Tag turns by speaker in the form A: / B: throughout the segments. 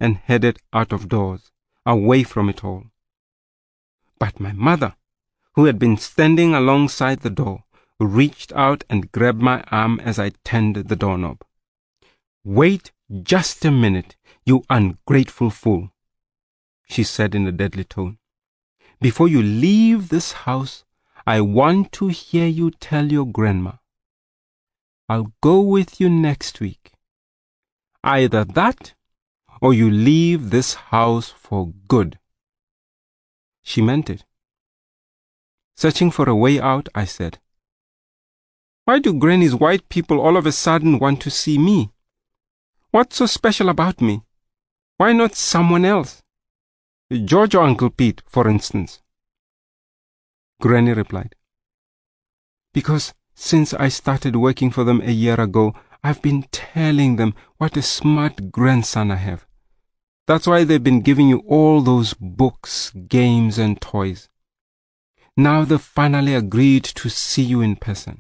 A: and headed out of doors, away from it all. But my mother, who had been standing alongside the door, reached out and grabbed my arm as I turned the doorknob. "Wait just a minute, you ungrateful fool," she said in a deadly tone. "Before you leave this house, I want to hear you tell your grandma, 'I'll go with you next week.' Either that, or you leave this house for good." She meant it. Searching for a way out, I said, "Why do Granny's white people all of a sudden want to see me? What's so special about me? Why not someone else? George or Uncle Pete, for instance?" Granny replied, "Because since I started working for them a year ago, I've been telling them what a smart grandson I have. That's why they've been giving you all those books, games, and toys. Now they've finally agreed to see you in person."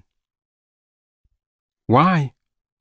A: "Why?"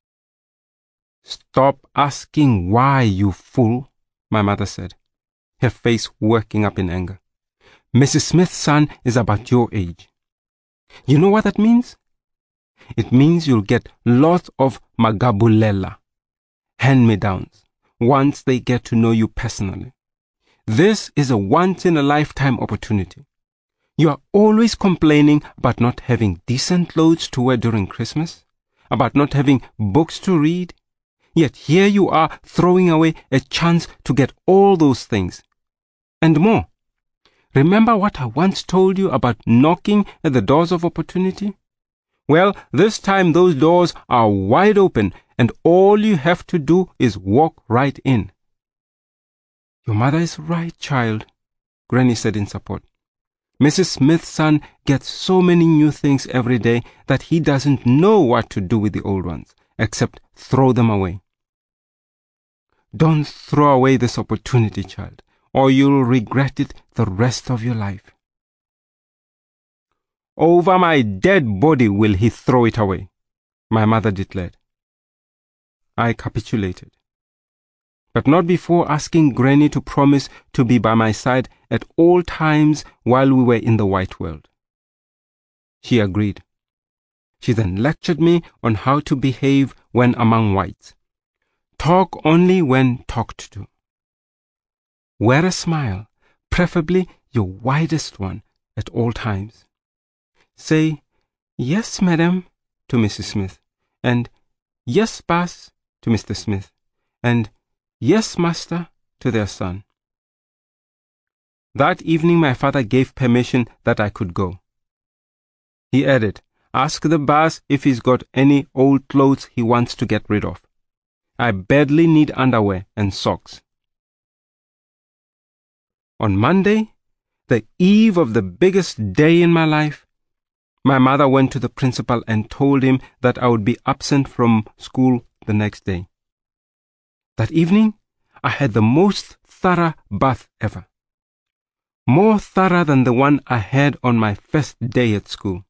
A: "Stop asking why, you fool," my mother said, her face working up in anger. "Mrs. Smith's son is about your age. You know what that means? It means you'll get lots of magabulela, hand-me-downs, once they get to know you personally. This is a once-in-a-lifetime opportunity. You are always complaining about not having decent clothes to wear during Christmas, about not having books to read, yet here you are throwing away a chance to get all those things, and more. Remember what I once told you about knocking at the doors of opportunity? Well, this time those doors are wide open, and all you have to do is walk right in." "Your mother is right, child," Granny said in support. "Mrs. Smith's son gets so many new things every day that he doesn't know what to do with the old ones, except throw them away. Don't throw away this opportunity, child, or you'll regret it the rest of your life." "Over my dead body will he throw it away," my mother declared. I capitulated, but not before asking Granny to promise to be by my side at all times while we were in the white world. She agreed. She then lectured me on how to behave when among whites. Talk only when talked to. Wear a smile, preferably your widest one, at all times. Say, "Yes, madam," to Mrs. Smith, and "Yes, boss," to Mr. Smith, and "Yes, master," to their son. That evening my father gave permission that I could go. He added, "Ask the boss if he's got any old clothes he wants to get rid of. I badly need underwear and socks." On Monday, the eve of the biggest day in my life, my mother went to the principal and told him that I would be absent from school the next day. That evening, I had the most thorough bath ever. More thorough than the one I had on my first day at school.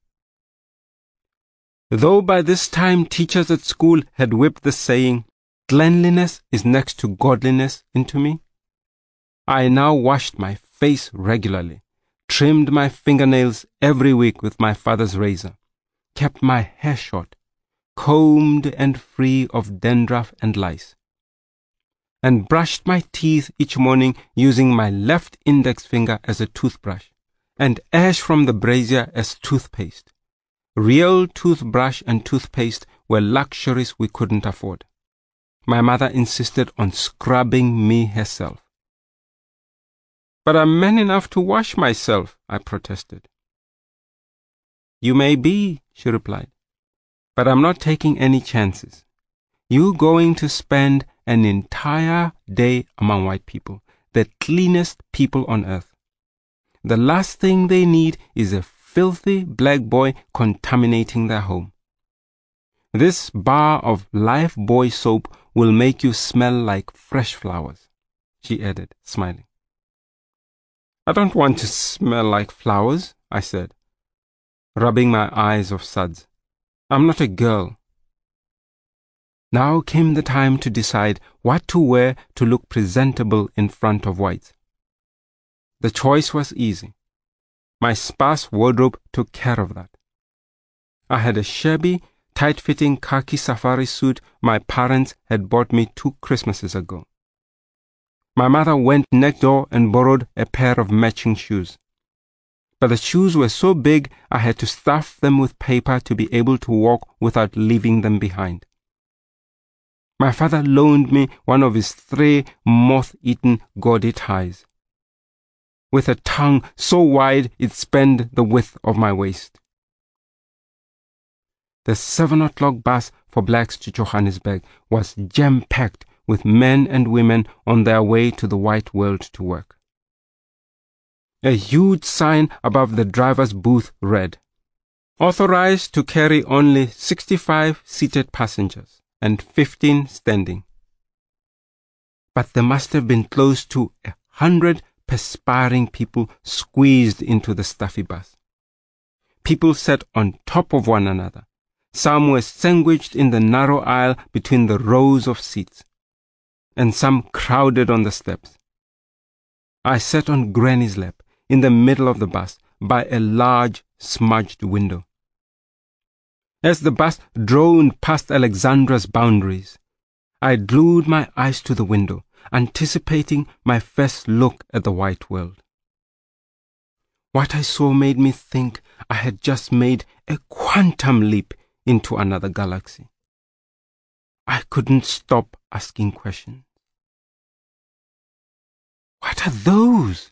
A: Though by this time teachers at school had whipped the saying, "Cleanliness is next to godliness," into me, I now washed my face regularly, trimmed my fingernails every week with my father's razor, kept my hair short, combed and free of dandruff and lice, and brushed my teeth each morning using my left index finger as a toothbrush, and ash from the brazier as toothpaste. Real toothbrush and toothpaste were luxuries we couldn't afford. My mother insisted on scrubbing me herself. "But I'm man enough to wash myself," I protested. "You may be," she replied, "but I'm not taking any chances. You're going to spend an entire day among white people, the cleanest people on earth. The last thing they need is a filthy black boy contaminating their home. This bar of Life Boy soap will make you smell like fresh flowers," she added, smiling. "I don't want to smell like flowers," I said, rubbing my eyes of suds. "I'm not a girl." Now came the time to decide what to wear to look presentable in front of whites. The choice was easy. My sparse wardrobe took care of that. I had a shabby, tight-fitting khaki safari suit my parents had bought me 2 Christmases ago. My mother went next door and borrowed a pair of matching shoes. But the shoes were so big I had to stuff them with paper to be able to walk without leaving them behind. My father loaned me one of his 3 moth-eaten gaudy ties, with a tongue so wide it spanned the width of my waist. The 7 o'clock bus for blacks to Johannesburg was jam-packed with men and women on their way to the white world to work. A huge sign above the driver's booth read, "Authorized to carry only 65 seated passengers and 15 standing." But there must have been close to 100 perspiring people squeezed into the stuffy bus. People sat on top of one another. Some were sandwiched in the narrow aisle between the rows of seats, and some crowded on the steps. I sat on Granny's lap in the middle of the bus by a large smudged window. As the bus droned past Alexandra's boundaries, I glued my eyes to the window, anticipating my first look at the white world. What I saw made me think I had just made a quantum leap into another galaxy. I couldn't stop asking questions. What are those?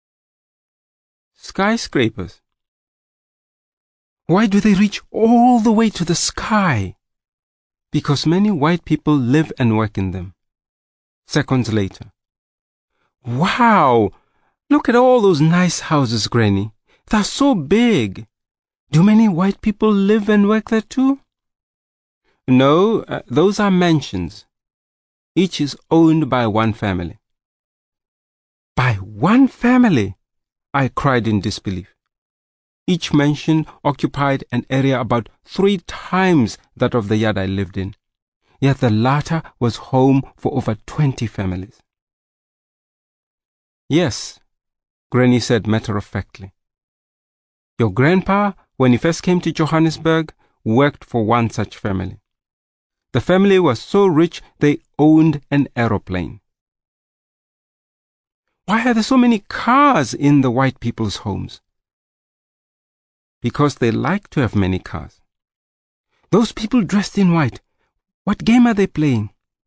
A: Skyscrapers. Why do they reach all the way to the sky? Because many white people live and work in them. Seconds later. Wow! Look at all those nice houses, Granny. They're so big. Do many white people live and work there too? No, those are mansions. Each is owned by one family. By one family? I cried in disbelief. Each mansion occupied an area about 3 times that of the yard I lived in, yet the latter was home for over 20 families. Yes, Granny said matter-of-factly. Your grandpa, when he first came to Johannesburg, worked for one such family. The family was so rich they owned an aeroplane. Why are there so many cars in the white people's homes? Because they like to have many cars. Those people dressed in white, what game are they playing?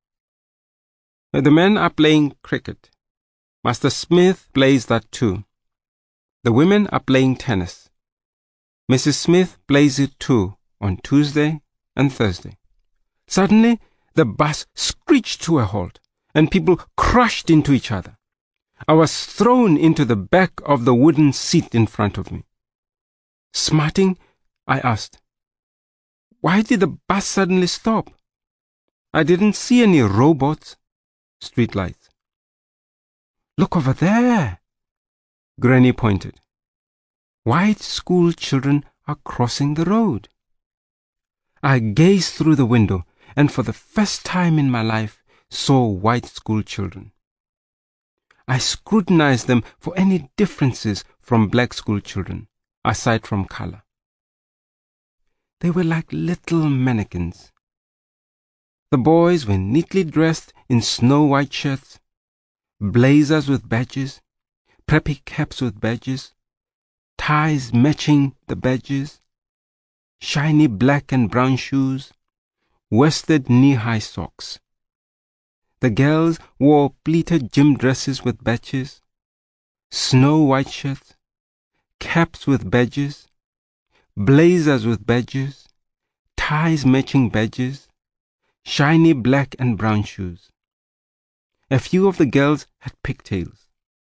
A: The men are playing cricket. Master Smith plays that too. The women are playing tennis. Mrs. Smith plays it too on Tuesday and Thursday. Suddenly, the bus screeched to a halt, and people crushed into each other. I was thrown into the back of the wooden seat in front of me. Smarting, I asked, "Why did the bus suddenly stop? I didn't see any robots, streetlights." "Look over there," Granny pointed. "White school children are crossing the road." I gazed through the window and for the first time in my life saw white school children. I scrutinized them for any differences from black school children, aside from color. They were like little mannequins. The boys were neatly dressed in snow-white shirts, blazers with badges, preppy caps with badges, ties matching the badges, shiny black and brown shoes, worsted knee-high socks. The girls wore pleated gym dresses with badges, snow-white shirts, caps with badges, blazers with badges, ties matching badges, shiny black and brown shoes. A few of the girls had pigtails.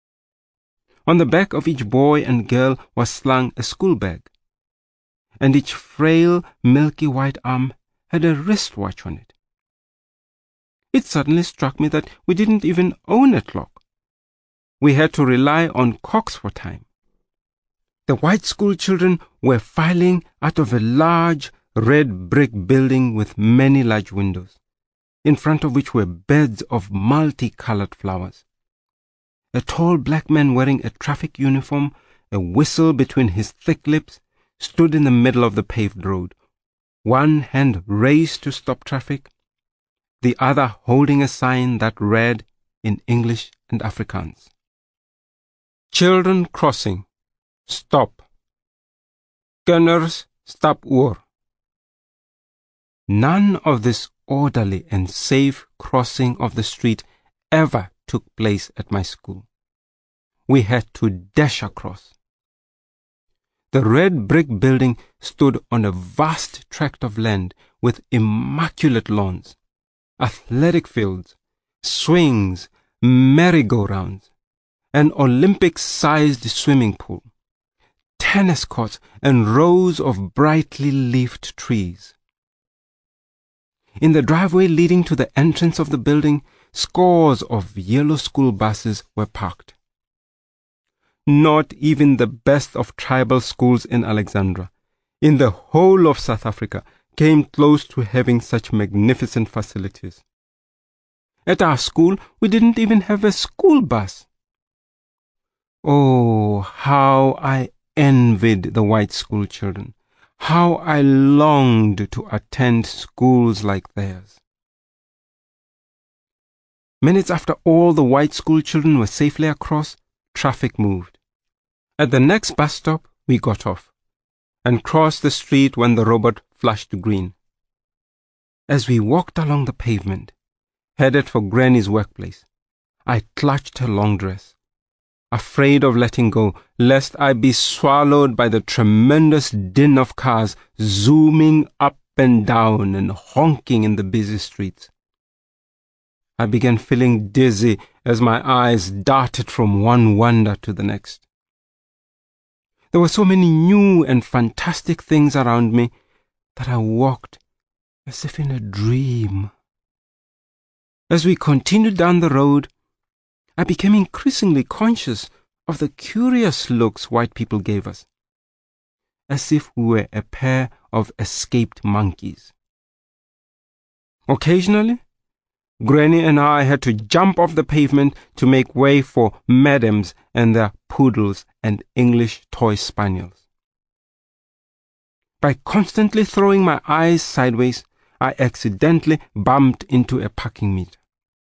A: On the back of each boy and girl was slung a school bag, and each frail, milky white arm had a wristwatch on it. It suddenly struck me that we didn't even own a clock. We had to rely on clocks for time. The white school children were filing out of a large red brick building with many large windows. in front of which were beds of multicolored flowers. A tall black man wearing a traffic uniform, a whistle between his thick lips, stood in the middle of the paved road, one hand raised to stop traffic, the other holding a sign that read in English and Afrikaans, "Children crossing, stop. Kinders, stap oor." None of this orderly and safe crossing of the street ever took place at my school. We had to dash across. The red brick building stood on a vast tract of land with immaculate lawns, athletic fields, swings, merry-go-rounds, an Olympic-sized swimming pool, tennis courts, and rows of brightly leafed trees. In the driveway leading to the entrance of the building, scores of yellow school buses were parked. Not even the best of tribal schools in Alexandra, in the whole of South Africa, came close to having such magnificent facilities. At our school, we didn't even have a school bus. Oh, how I envied the white school children. How I longed to attend schools like theirs. Minutes after all the white school children were safely across, traffic moved. At the next bus stop, we got off and crossed the street when the robot flashed green. As we walked along the pavement, headed for Granny's workplace, I clutched her long dress, afraid of letting go, lest I be swallowed by the tremendous din of cars zooming up and down and honking in the busy streets. I began feeling dizzy as my eyes darted from one wonder to the next. There were so many new and fantastic things around me that I walked as if in a dream. As we continued down the road, I became increasingly conscious of the curious looks white people gave us, as if we were a pair of escaped monkeys. Occasionally, Granny and I had to jump off the pavement to make way for madams and their poodles and English toy spaniels. By constantly throwing my eyes sideways, I accidentally bumped into a parking meter.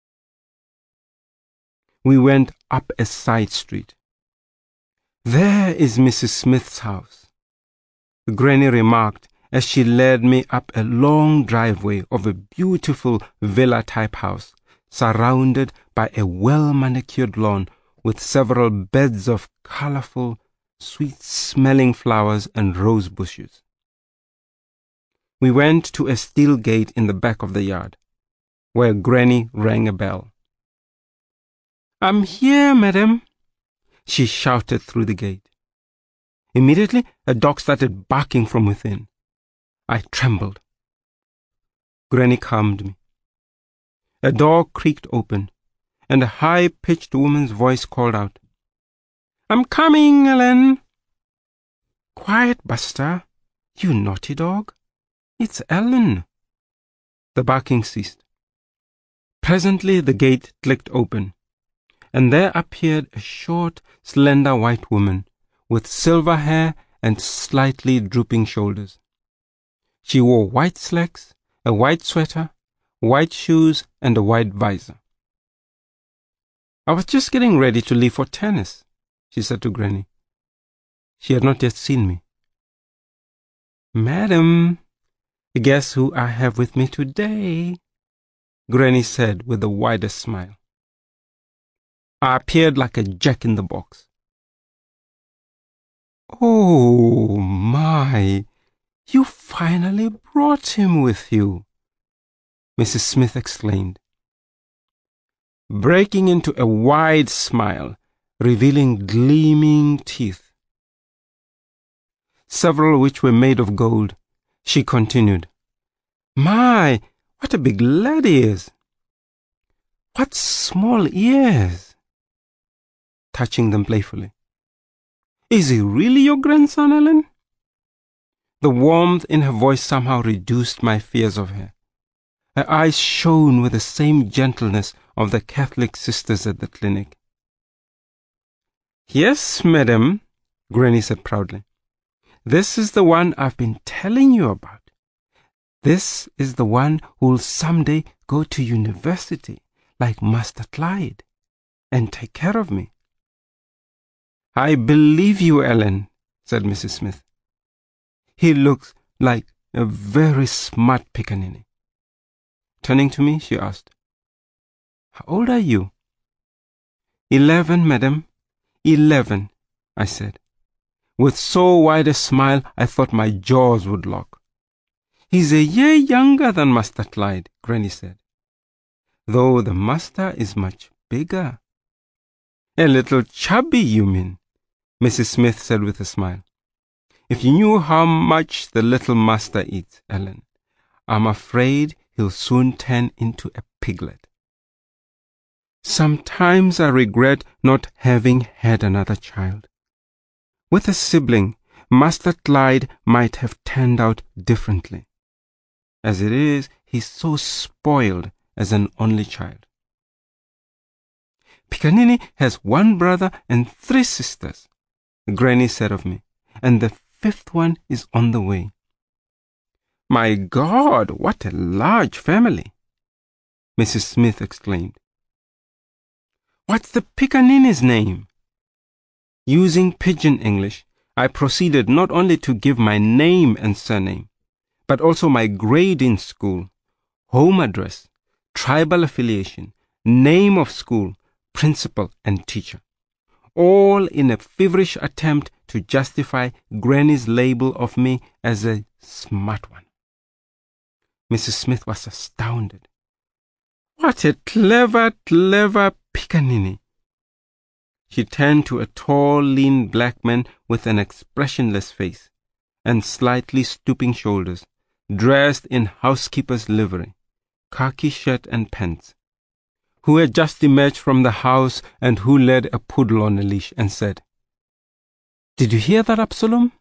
A: We went up a side street. "There is Mrs. Smith's house," Granny remarked as she led me up a long driveway of a beautiful villa-type house, surrounded by a well-manicured lawn with several beds of colorful, sweet-smelling flowers and rose bushes. We went to a steel gate in the back of the yard, where Granny rang a bell. "I'm here, madam," she shouted through the gate. Immediately, a dog started barking from within. I trembled. Granny calmed me. A door creaked open, and a high-pitched woman's voice called out, "I'm coming, Ellen." "Quiet, Buster, you naughty dog. It's Ellen." The barking ceased. Presently the gate clicked open, and there appeared a short, slender white woman with silver hair and slightly drooping shoulders. She wore white slacks, a white sweater, white shoes, and a white visor. "I was just getting ready to leave for tennis," she said to Granny. She had not yet seen me. "Madam, guess who I have with me today?" Granny said with the widest smile. I appeared like a jack-in-the-box. "Oh, my, you finally brought him with you," Mrs. Smith exclaimed, breaking into a wide smile, revealing gleaming teeth, several which were made of gold. She continued, "My, what a big lad he is! What small ears!" touching them playfully. "Is he really your grandson, Ellen?" The warmth in her voice somehow reduced my fears of her. Her eyes shone with the same gentleness of the Catholic sisters at the clinic. "Yes, madam," Granny said proudly. "This is the one I've been telling you about. This is the one who'll someday go to university, like Master Clyde, and take care of me." "I believe you, Ellen," said Mrs. Smith. "He looks like a very smart pickaninny." Turning to me, she asked, "How old are you?" 11, madam. 11, I said, with so wide a smile I thought my jaws would lock. "He's a year younger than Master Clyde," Granny said, "though the master is much bigger." "A little chubby, you mean," Mrs. Smith said with a smile. "If you knew how much the little master eats, Ellen, I'm afraid he'll soon turn into a piglet." Sometimes I regret not having had another child. With a sibling, Master Clyde might have turned out differently. As it is, he's so spoiled as an only child. "Picanini has 1 brother and 3 sisters," Granny said of me, "and the 5th one is on the way." "My God, what a large family!" Mrs. Smith exclaimed. "What's the Picanini's name?" Using pidgin English, I proceeded not only to give my name and surname, but also my grade in school, home address, tribal affiliation, name of school, principal and teacher, all in a feverish attempt to justify Granny's label of me as a smart one. Mrs. Smith was astounded. "What a clever Picanini!" She turned to a tall, lean black man with an expressionless face and slightly stooping shoulders, dressed in housekeeper's livery, khaki shirt and pants, who had just emerged from the house and who led a poodle on a leash, and said, "Did you hear that, Absalom?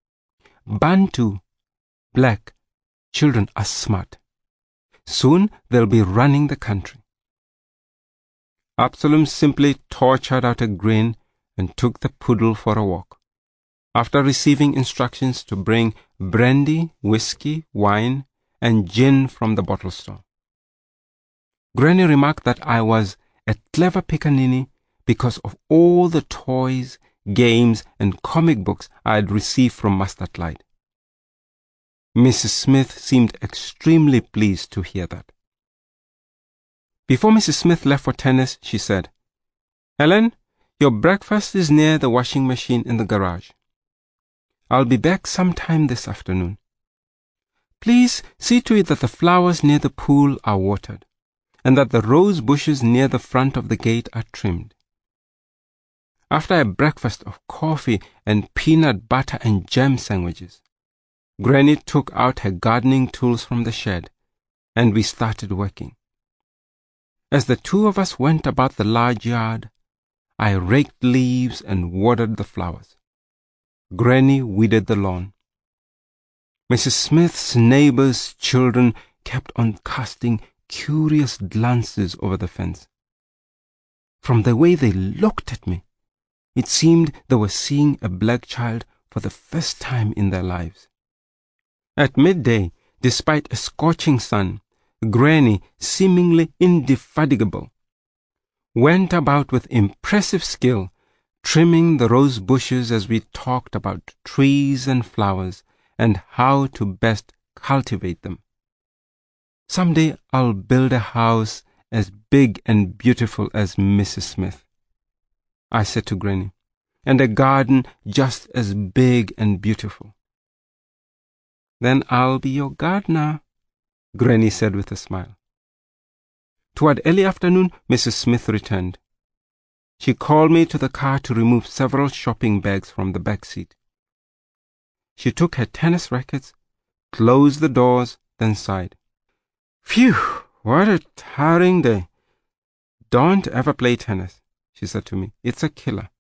A: Bantu, black, children are smart. Soon they'll be running the country." Absalom simply tortured out a grin and took the poodle for a walk, after receiving instructions to bring brandy, whiskey, wine, and gin from the bottle store. Granny remarked that I was a clever Picanini because of all the toys, games, and comic books I had received from Master Clyde. Mrs. Smith seemed extremely pleased to hear that. Before Mrs. Smith left for tennis, she said, "Ellen, your breakfast is near the washing machine in the garage. I'll be back sometime this afternoon. Please see to it that the flowers near the pool are watered, and that the rose bushes near the front of the gate are trimmed." After a breakfast of coffee and peanut butter and jam sandwiches, Granny took out her gardening tools from the shed, and we started working. As the two of us went about the large yard, I raked leaves and watered the flowers. Granny weeded the lawn. Mrs. Smith's neighbors' children kept on casting curious glances over the fence. From the way they looked at me, it seemed they were seeing a black child for the first time in their lives. At midday, despite a scorching sun, Granny, seemingly indefatigable, went about with impressive skill, trimming the rose bushes as we talked about trees and flowers and how to best cultivate them. "Someday I'll build a house as big and beautiful as Mrs. Smith," I said to Granny, "and a garden just as big and beautiful." "Then I'll be your gardener," Granny said with a smile. Toward early afternoon, Mrs. Smith returned. She called me to the car to remove several shopping bags from the back seat. She took her tennis rackets, closed the doors, then sighed. "Phew, what a tiring day. Don't ever play tennis," she said to me. "It's a killer."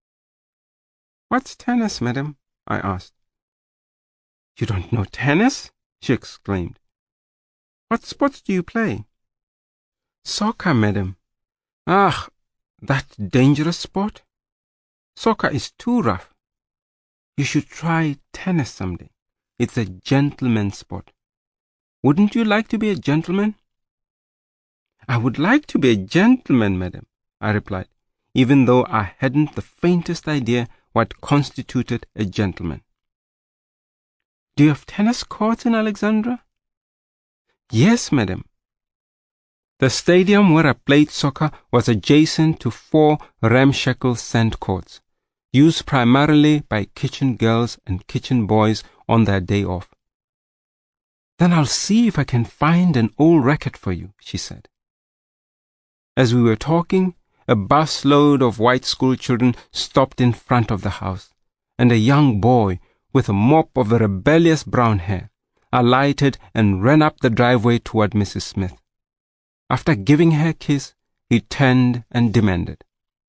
A: "What's tennis, madam?" I asked. "You don't know tennis?" she exclaimed. What sports do you play? Soccer, madam. Ah, that dangerous sport? Soccer is too rough. You should try tennis someday. It's a gentleman's sport. Wouldn't you like to be a gentleman? I would like to be a gentleman, madam, I replied, even though I hadn't the faintest idea what constituted a gentleman. Do you have tennis courts in Alexandra? Yes, madam. The stadium where I played soccer was adjacent to 4 ramshackle sand courts, used primarily by kitchen girls and kitchen boys on their day off. Then I'll see if I can find an old racket for you, she said. As we were talking, a busload of white school children stopped in front of the house, and a young boy with a mop of rebellious brown hair alighted and ran up the driveway toward Mrs. Smith. After giving her a kiss, he turned and demanded,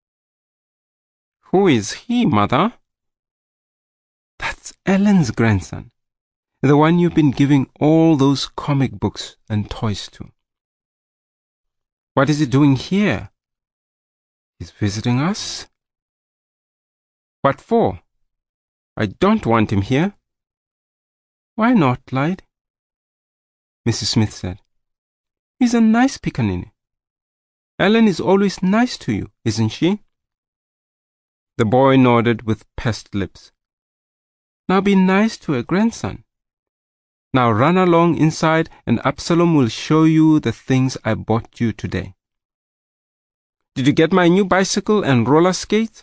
A: "Who is he, mother?" "That's Ellen's grandson, the one you've been giving all those comic books and toys to." "What is he doing here?" "He's visiting us." "What for?" "I don't want him here." "Why not, Clyde?" Mrs. Smith said, "He's a nice pickaninny. Ellen is always nice to you, isn't she?" The boy nodded with pursed lips. "Now be nice to her grandson. Now run along inside and Absalom will show you the things I bought you today." "Did you get my new bicycle and roller skates?"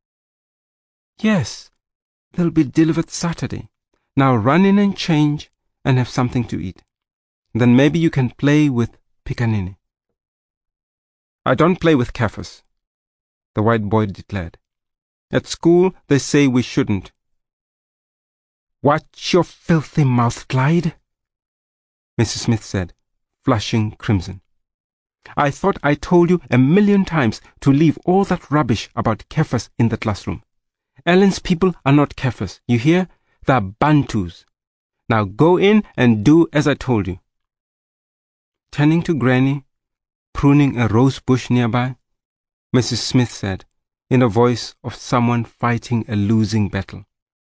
A: "Yes, they'll be delivered Saturday. Now run in and change and have something to eat. Then maybe you can play with pickaninny." "I don't play with Kaffers," the white boy declared. "At school they say we shouldn't." "Watch your filthy mouth, Clyde," Mrs. Smith said, flushing crimson. "I thought I told you 1,000,000 times to leave all that rubbish about Kaffers in the classroom. Ellen's people are not Kaffers, you hear? They're Bantus. Now go in and do as I told you." Turning to Granny, pruning a rose bush nearby, Mrs. Smith said, in a voice of someone fighting a losing battle,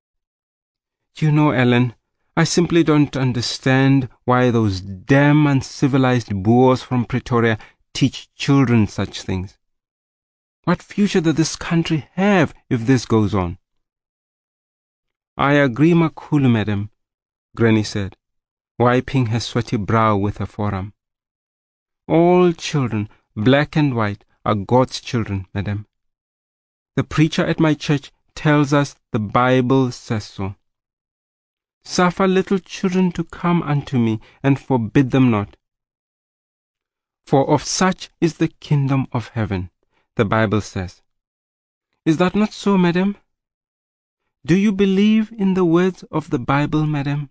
A: "You know, Ellen, I simply don't understand why those damn uncivilized Boers from Pretoria teach children such things. What future does this country have if this goes on?" "I agree, Makhulu, madam," Granny said, wiping her sweaty brow with her forearm. "All children, black and white, are God's children, madam. The preacher at my church tells us the Bible says so. Suffer little children to come unto me, and forbid them not. For of such is the kingdom of heaven, the Bible says. Is that not so, madam? Do you believe in the words of the Bible, madam?"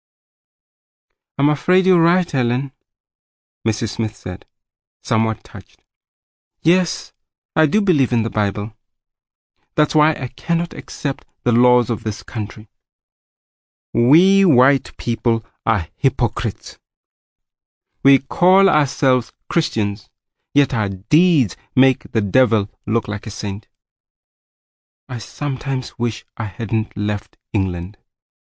A: "I'm afraid you're right, Ellen," Mrs. Smith said, somewhat touched. "Yes, I do believe in the Bible. That's why I cannot accept the laws of this country. We white people are hypocrites. We call ourselves Christians, yet our deeds make the devil look like a saint. I sometimes wish I hadn't left England."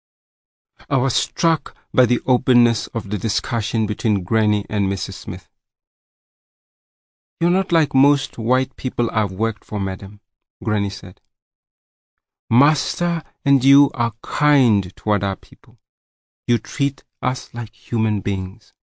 A: I was struck by the openness of the discussion between Granny and Mrs. Smith. "You're not like most white people I've worked for, madam," Granny said. "Master and you are kind toward our people. You treat us like human beings."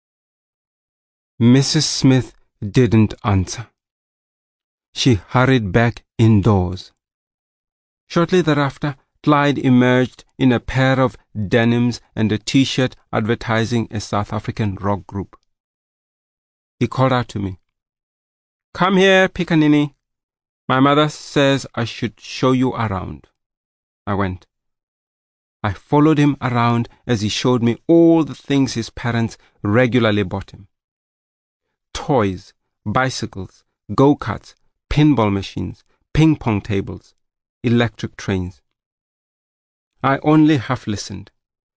A: Mrs. Smith didn't answer. She hurried back indoors. Shortly thereafter, Clyde emerged in a pair of denims and a T-shirt advertising a South African rock group. He called out to me, "Come here, Pickaninny. My mother says I should show you around." I went. I followed him around as he showed me all the things his parents regularly bought him. Toys, bicycles, go-karts, pinball machines, ping-pong tables, electric trains. I only half listened,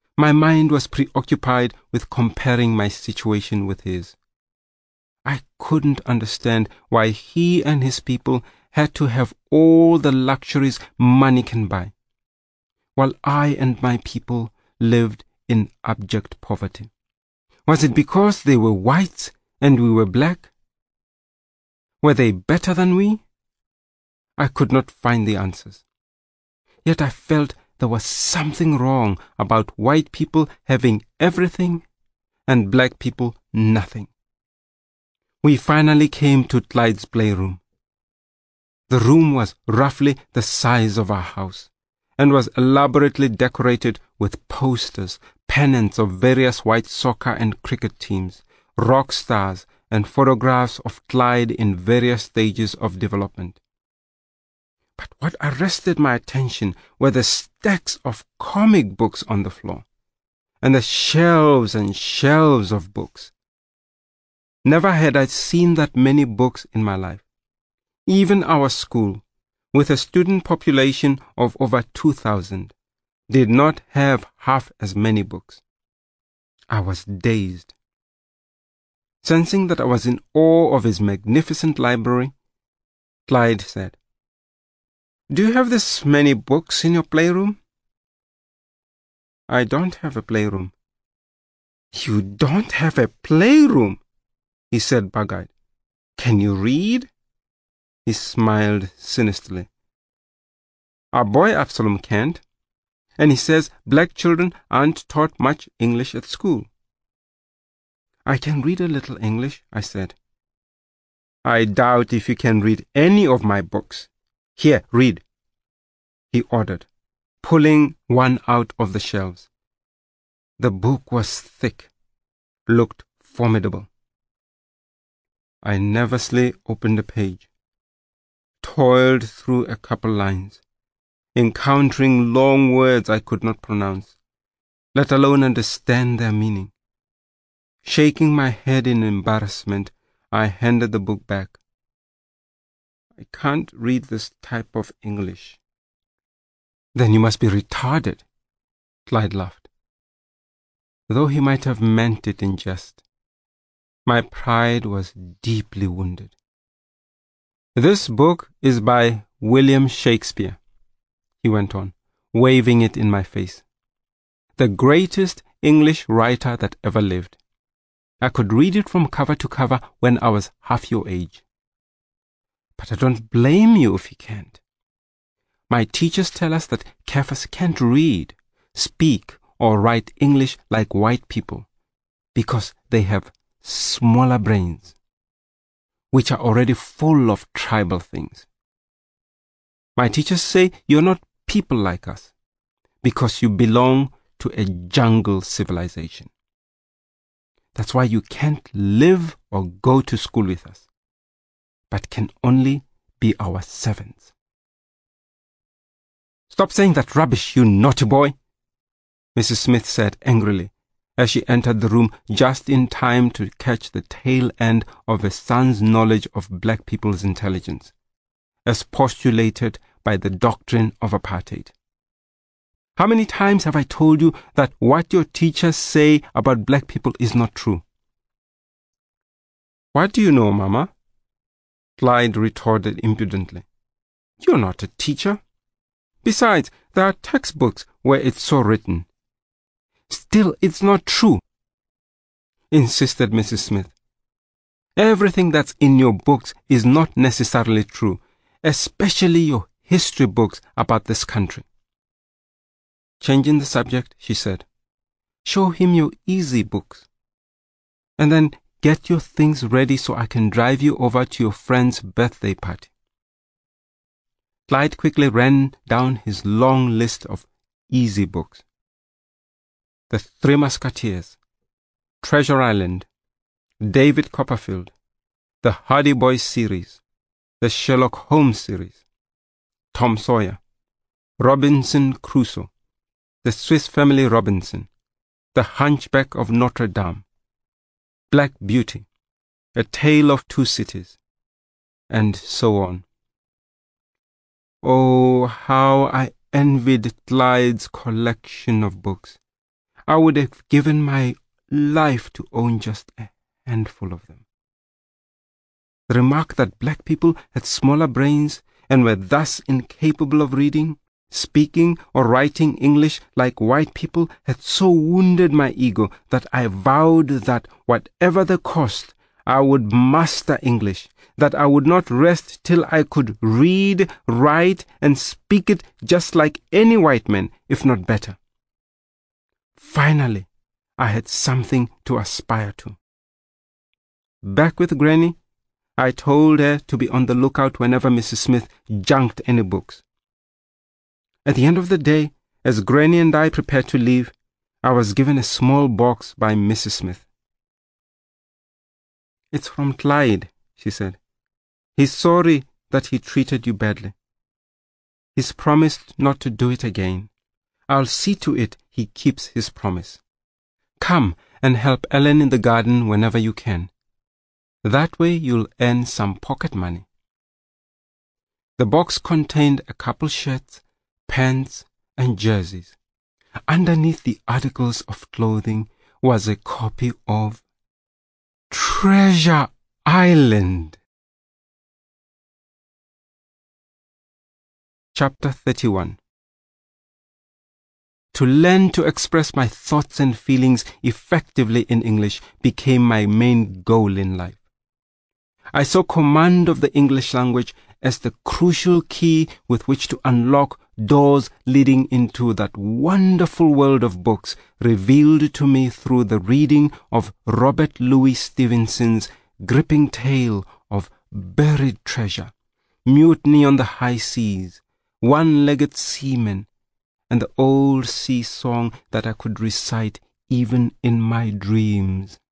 A: My mind was preoccupied with comparing my situation with his. I couldn't understand why he and his people had to have all the luxuries money can buy, while I and my people lived in abject poverty. Was it because they were whites and we were black? Were they better than we? I could not find the answers. Yet I felt there was something wrong about white people having everything and black people nothing. We finally came to Clyde's playroom. The room was roughly the size of our house and was elaborately decorated with posters, pennants of various white soccer and cricket teams, rock stars, and photographs of Clyde in various stages of development. But what arrested my attention were the stacks of comic books on the floor, and the shelves and shelves of books. Never had I seen that many books in my life. Even our school, with a student population of over 2,000, did not have half as many books. I was dazed. Sensing that I was in awe of his magnificent library, Clyde said, "Do you have this many books in your playroom?" "I don't have a playroom." "You don't have a playroom?" he said bug-eyed. "Can you read?" He smiled sinisterly. "Our boy Absalom can't, and he says black children aren't taught much English at school." "I can read a little English," I said. "I doubt if you can read any of my books. Here, read," he ordered, pulling one out of the shelves. The book was thick, looked formidable. I nervously opened a page, toiled through a couple lines, encountering long words I could not pronounce, let alone understand their meaning. Shaking my head in embarrassment, I handed the book back. "I can't read this type of English." "Then you must be retarded," Clyde laughed, though he might have meant it in jest. My pride was deeply wounded. "This book is by William Shakespeare," he went on, waving it in my face. "The greatest English writer that ever lived. I could read it from cover to cover when I was half your age. But I don't blame you if you can't. My teachers tell us that Kafirs can't read, speak, or write English like white people because they have smaller brains, which are already full of tribal things. My teachers say you're not people like us because you belong to a jungle civilization. That's why you can't live or go to school with us, but can only be our servants." "Stop saying that rubbish, you naughty boy," Mrs. Smith said angrily, as she entered the room just in time to catch the tail end of her son's knowledge of black people's intelligence, as postulated by the doctrine of apartheid. "How many times have I told you that what your teachers say about black people is not true?" "What do you know, Mama?" Clyde retorted impudently. "You're not a teacher. Besides, there are textbooks where it's so written." "Still, it's not true," insisted Mrs. Smith. "Everything that's in your books is not necessarily true, especially your history books about this country." Changing the subject, she said, "Show him your easy books, and then get your things ready so I can drive you over to your friend's birthday party." Clyde quickly ran down his long list of easy books. The Three Musketeers, Treasure Island, David Copperfield, the Hardy Boys series, the Sherlock Holmes series, Tom Sawyer, Robinson Crusoe, the Swiss Family Robinson, the Hunchback of Notre Dame, Black Beauty, A Tale of Two Cities, and so on. Oh, how I envied Clyde's collection of books. I would have given my life to own just a handful of them. The remark that black people had smaller brains and were thus incapable of reading, speaking, or writing English like white people had so wounded my ego that I vowed that whatever the cost, I would master English, that I would not rest till I could read, write, and speak it just like any white man, if not better. Finally, I had something to aspire to. Back with Granny, I told her to be on the lookout whenever Mrs. Smith junked any books. At the end of the day, as Granny and I prepared to leave, I was given a small box by Mrs. Smith. "It's from Clyde," she said. "He's sorry that he treated you badly. He's promised not to do it again. I'll see to it he keeps his promise. Come and help Ellen in the garden whenever you can. That way you'll earn some pocket money." The box contained a couple shirts, pants, and jerseys. Underneath the articles of clothing was a copy of Treasure Island. Chapter 31. To learn to express my thoughts and feelings effectively in English became my main goal in life. I saw command of the English language as the crucial key with which to unlock doors leading into that wonderful world of books revealed to me through the reading of Robert Louis Stevenson's gripping tale of buried treasure, mutiny on the high seas, one-legged seamen, and the old sea song that I could recite even in my dreams.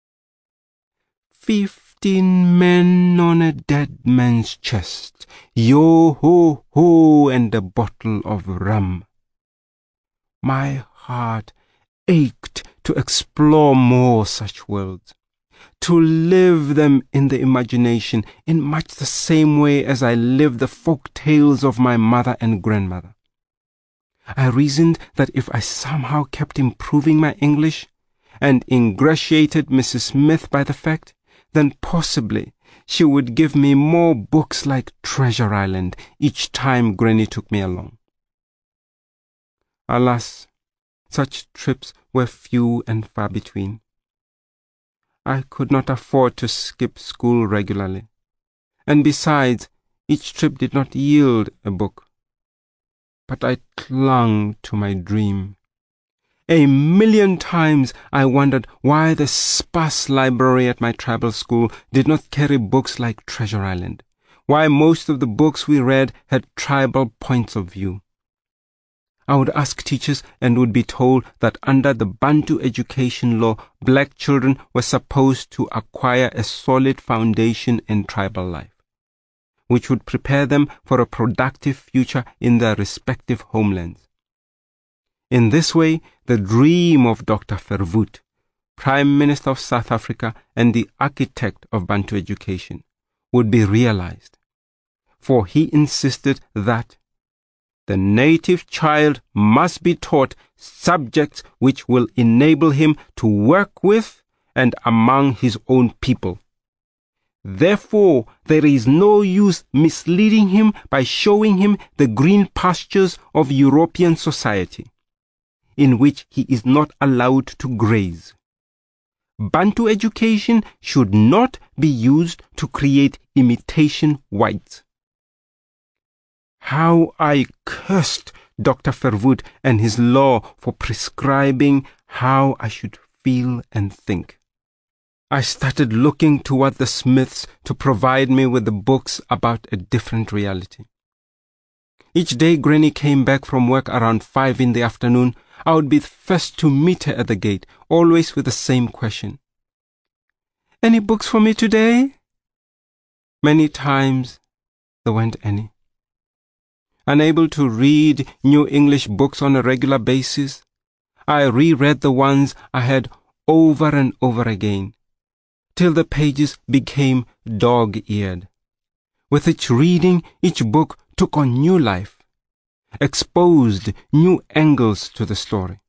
A: 15 men on a dead man's chest, yo-ho-ho, and a bottle of rum. My heart ached to explore more such worlds, to live them in the imagination in much the same way as I lived the folk tales of my mother and grandmother. I reasoned that if I somehow kept improving my English and ingratiated Mrs. Smith by the fact, then possibly she would give me more books like Treasure Island each time Granny took me along. Alas, such trips were few and far between. I could not afford to skip school regularly, and besides, each trip did not yield a book. But I clung to my dream. A million times I wondered why the sparse library at my tribal school did not carry books like Treasure Island, why most of the books we read had tribal points of view. I would ask teachers and would be told that under the Bantu education law, black children were supposed to acquire a solid foundation in tribal life, which would prepare them for a productive future in their respective homelands. In this way, the dream of Dr. Verwoerd, Prime Minister of South Africa and the architect of Bantu education, would be realized. For he insisted that the native child must be taught subjects which will enable him to work with and among his own people. Therefore, there is no use misleading him by showing him the green pastures of European society, in which he is not allowed to graze. Bantu education should not be used to create imitation whites. How I cursed Dr. Verwoerd and his law for prescribing how I should feel and think. I started looking toward the Smiths to provide me with the books about a different reality. Each day Granny came back from work around 5 in the afternoon. I would be the first to meet her at the gate, always with the same question. "Any books for me today?" Many times there weren't any. Unable to read new English books on a regular basis, I reread the ones I had over and over again, till the pages became dog-eared. With each reading, each book took on new life, exposed new angles to the story.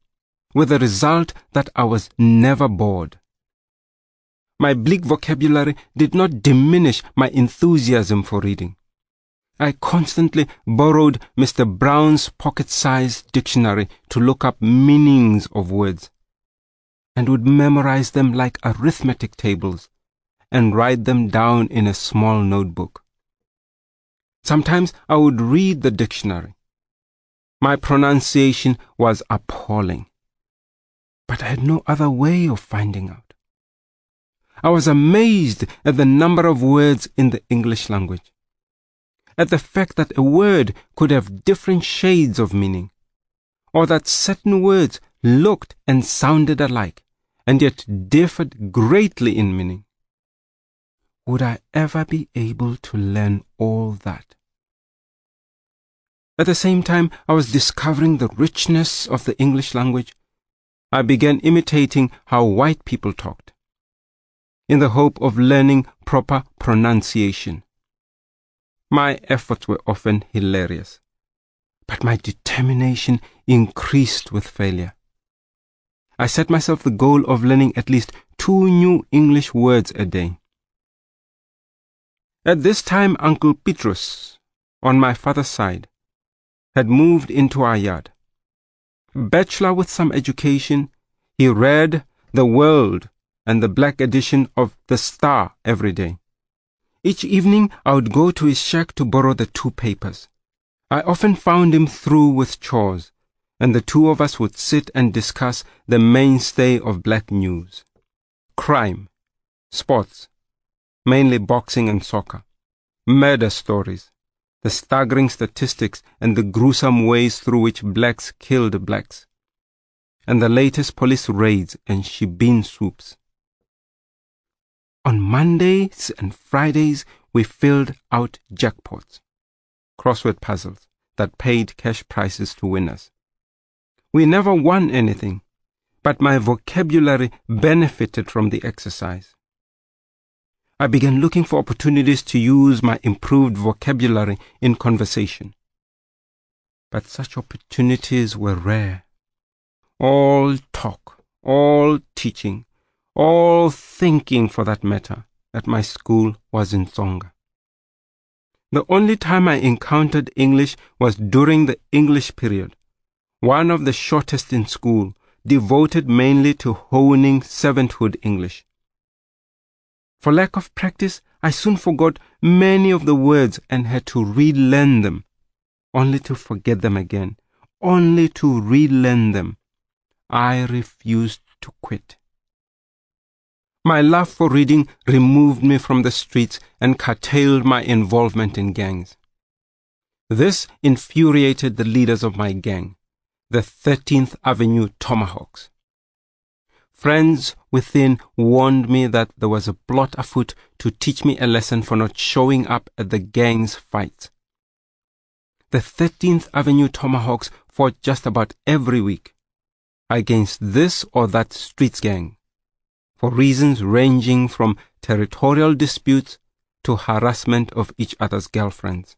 A: with the result that I was never bored. My bleak vocabulary did not diminish my enthusiasm for reading. I constantly borrowed Mr. Brown's pocket-sized dictionary to look up meanings of words, and would memorize them like arithmetic tables and write them down in a small notebook. Sometimes I would read the dictionary. My pronunciation was appalling, but I had no other way of finding out. I was amazed at the number of words in the English language, at the fact that a word could have different shades of meaning, or that certain words looked and sounded alike, and yet differed greatly in meaning. Would I ever be able to learn all that? At the same time I was discovering the richness of the English language, I began imitating how white people talked, in the hope of learning proper pronunciation. My efforts were often hilarious, but my determination increased with failure. I set myself the goal of learning at least 2 new English words a day. At this time, Uncle Petrus, on my father's side, had moved into our yard. Bachelor with some education, he read The World and the black edition of The Star every day. Each evening I would go to his shack to borrow the 2 papers. I often found him through with chores, and the 2 of us would sit and discuss the mainstay of black news: crime, sports, mainly boxing and soccer, murder stories, the staggering statistics and the gruesome ways through which blacks killed blacks, and the latest police raids and shebeen swoops. On Mondays and Fridays, we filled out jackpots, crossword puzzles that paid cash prizes to winners. We never won anything, but my vocabulary benefited from the exercise. I began looking for opportunities to use my improved vocabulary in conversation. But such opportunities were rare. All talk, all teaching, all thinking for that matter, at my school was in Tsonga. The only time I encountered English was during the English period, one of the shortest in school, devoted mainly to honing 7th-hood English. For lack of practice, I soon forgot many of the words and had to relearn them, only to forget them again, only to relearn them. I refused to quit. My love for reading removed me from the streets and curtailed my involvement in gangs. This infuriated the leaders of my gang, the 13th Avenue Tomahawks. Friends within warned me that there was a plot afoot to teach me a lesson for not showing up at the gang's fights. The 13th Avenue Tomahawks fought just about every week against this or that streets gang, for reasons ranging from territorial disputes to harassment of each other's girlfriends.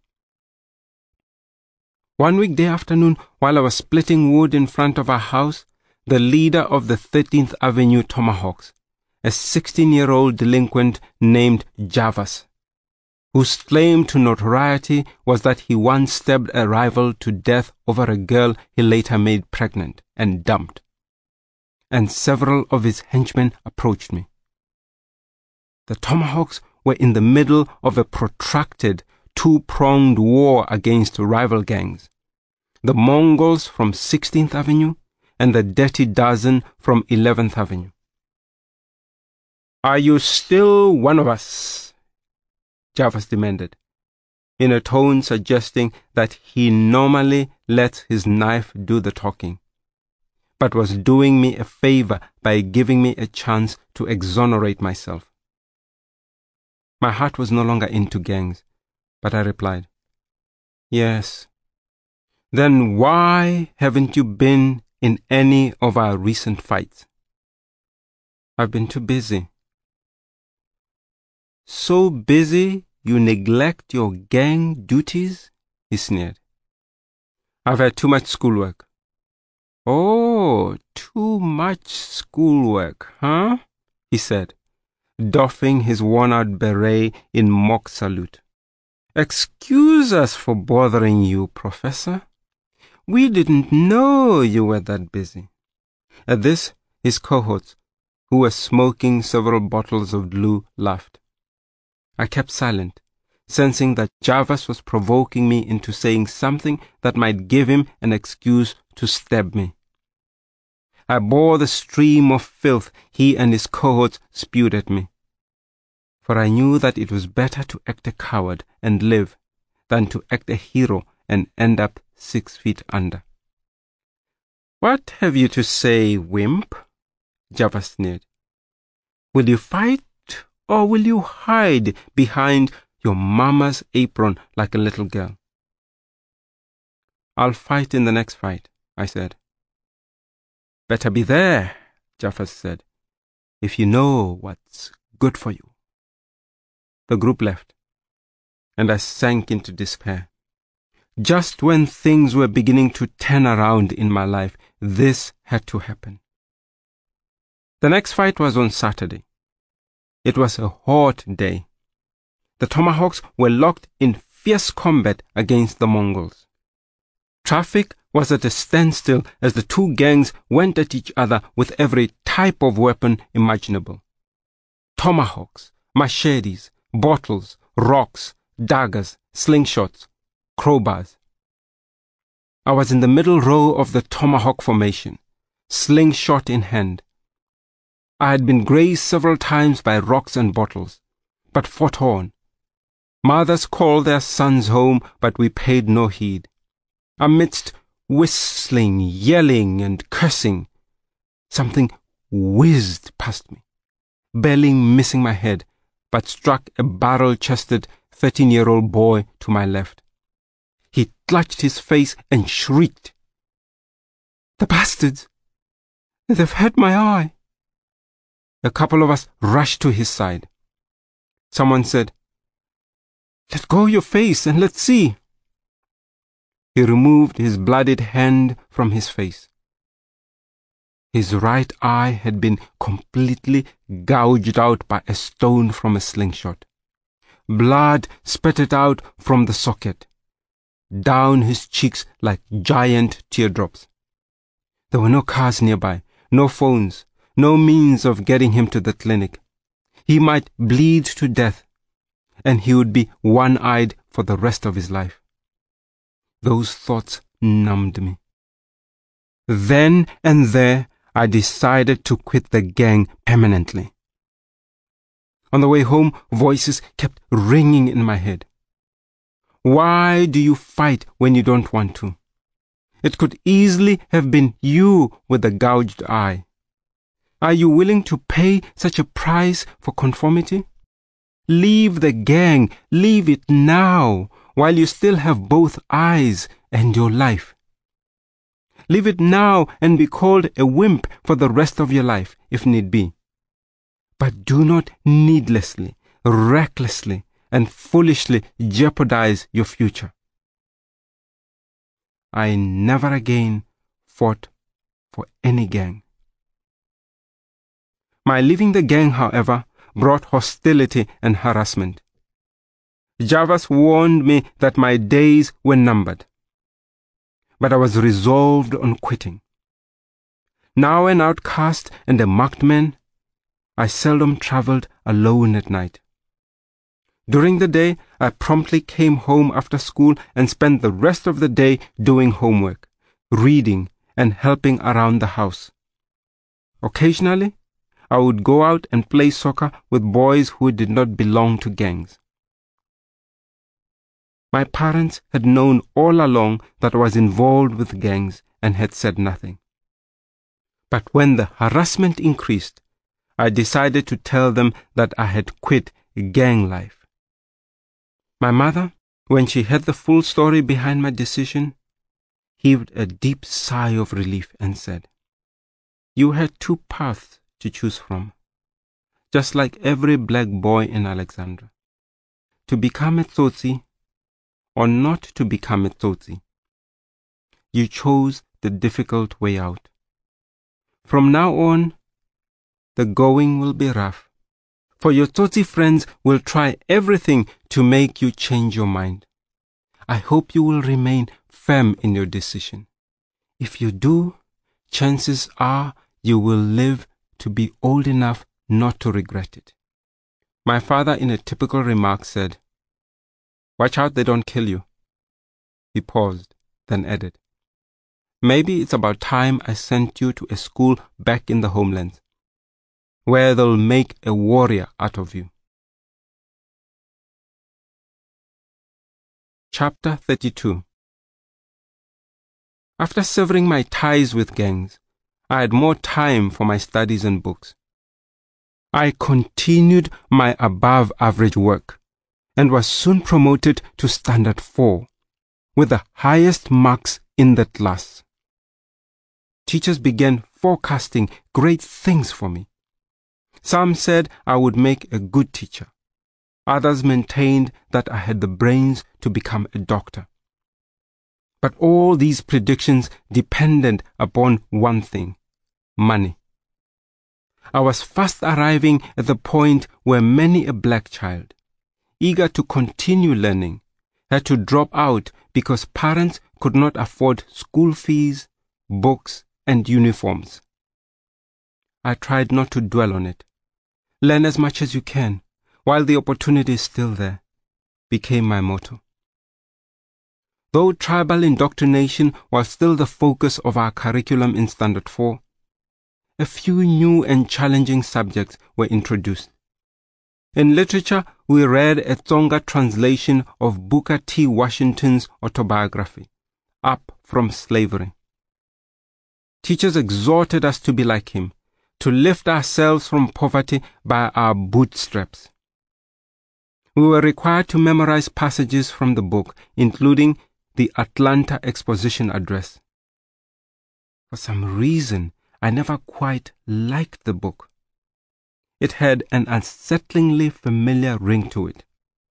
A: One weekday afternoon, while I was splitting wood in front of our house, the leader of the 13th Avenue Tomahawks, a 16-year-old delinquent named Javas, whose claim to notoriety was that he once stabbed a rival to death over a girl he later made pregnant and dumped, and several of his henchmen approached me. The Tomahawks were in the middle of a protracted, 2-pronged war against rival gangs, the Mongols from 16th Avenue and the Dirty Dozen from 11th Avenue. "Are you still one of us?" Javas demanded, in a tone suggesting that he normally lets his knife do the talking, but was doing me a favor by giving me a chance to exonerate myself. My heart was no longer into gangs, but I replied, "Yes." "Then why haven't you been in any of our recent fights?" "I've been too busy." "So busy you neglect your gang duties?" he sneered. "I've had too much schoolwork." "Oh, too much schoolwork, huh?" he said, doffing his worn-out beret in mock salute. "Excuse us for bothering you, Professor. We didn't know you were that busy." At this, his cohorts, who were smoking several bottles of glue, laughed. I kept silent, sensing that Jarvis was provoking me into saying something that might give him an excuse to stab me. I bore the stream of filth he and his cohorts spewed at me, for I knew that it was better to act a coward and live than to act a hero and end up 6 feet under. "What have you to say, wimp?" Java sneered. "Will you fight, or will you hide behind your mama's apron like a little girl?" "I'll fight in the next fight," I said. "Better be there," Java said, "if you know what's good for you." The group left, and I sank into despair. Just when things were beginning to turn around in my life, this had to happen. The next fight was on Saturday. It was a hot day. The Tomahawks were locked in fierce combat against the Mongols. Traffic was at a standstill as the two gangs went at each other with every type of weapon imaginable. Tomahawks, machetes, bottles, rocks, daggers, slingshots, crowbars. I was in the middle row of the tomahawk formation, slingshot in hand. I had been grazed several times by rocks and bottles, but fought on. Mothers called their sons home, but we paid no heed. Amidst whistling, yelling, and cursing, something whizzed past me, barely missing my head, but struck a barrel-chested 13-year-old boy to my left. He clutched his face and shrieked, "The bastards! They've had my eye!" A couple of us rushed to his side. Someone said, "Let go your face and let's see." He removed his bloodied hand from his face. His right eye had been completely gouged out by a stone from a slingshot. Blood spurted out from the socket, down his cheeks like giant teardrops. There were no cars nearby, no phones, no means of getting him to the clinic. He might bleed to death, and he would be one-eyed for the rest of his life. Those thoughts numbed me. Then and there, I decided to quit the gang permanently. On the way home, voices kept ringing in my head. Why do you fight when you don't want to? It could easily have been you with the gouged eye. Are you willing to pay such a price for conformity? Leave the gang, leave it now, while you still have both eyes and your life. Leave it now and be called a wimp for the rest of your life, if need be. But do not needlessly, recklessly, and foolishly jeopardize your future. I never again fought for any gang. My leaving the gang, however, brought hostility and harassment. Jarvis warned me that my days were numbered, but I was resolved on quitting. Now an outcast and a marked man, I seldom traveled alone at night. During the day, I promptly came home after school and spent the rest of the day doing homework, reading, and helping around the house. Occasionally, I would go out and play soccer with boys who did not belong to gangs. My parents had known all along that I was involved with gangs and had said nothing. But when the harassment increased, I decided to tell them that I had quit gang life. My mother, when she heard the full story behind my decision, heaved a deep sigh of relief and said, "You had two paths to choose from, just like every black boy in Alexandra. To become a Tsotsi or not to become a Tsotsi. You chose the difficult way out. From now on, the going will be rough, for your Tsotsi friends will try everything to make you change your mind. I hope you will remain firm in your decision. If you do, chances are you will live to be old enough not to regret it. My father, in a typical remark, said, "Watch out they don't kill you." He paused, then added, "Maybe it's about time I sent you to a school back in the homelands, where they'll make a warrior out of you." Chapter 32. After severing my ties with gangs, I had more time for my studies and books. I continued my above-average work and was soon promoted to Standard 4, with the highest marks in that class. Teachers began forecasting great things for me. Some said I would make a good teacher. Others maintained that I had the brains to become a doctor. But all these predictions depended upon one thing: money. I was fast arriving at the point where many a black child, eager to continue learning, had to drop out because parents could not afford school fees, books, and uniforms. I tried not to dwell on it. Learn as much as you can, while the opportunity is still there, became my motto. Though tribal indoctrination was still the focus of our curriculum in Standard 4, a few new and challenging subjects were introduced. In literature, we read a Tsonga translation of Booker T. Washington's autobiography, Up from Slavery. Teachers exhorted us to be like him, to lift ourselves from poverty by our bootstraps. We were required to memorize passages from the book, including the Atlanta Exposition Address. For some reason, I never quite liked the book. It had an unsettlingly familiar ring to it.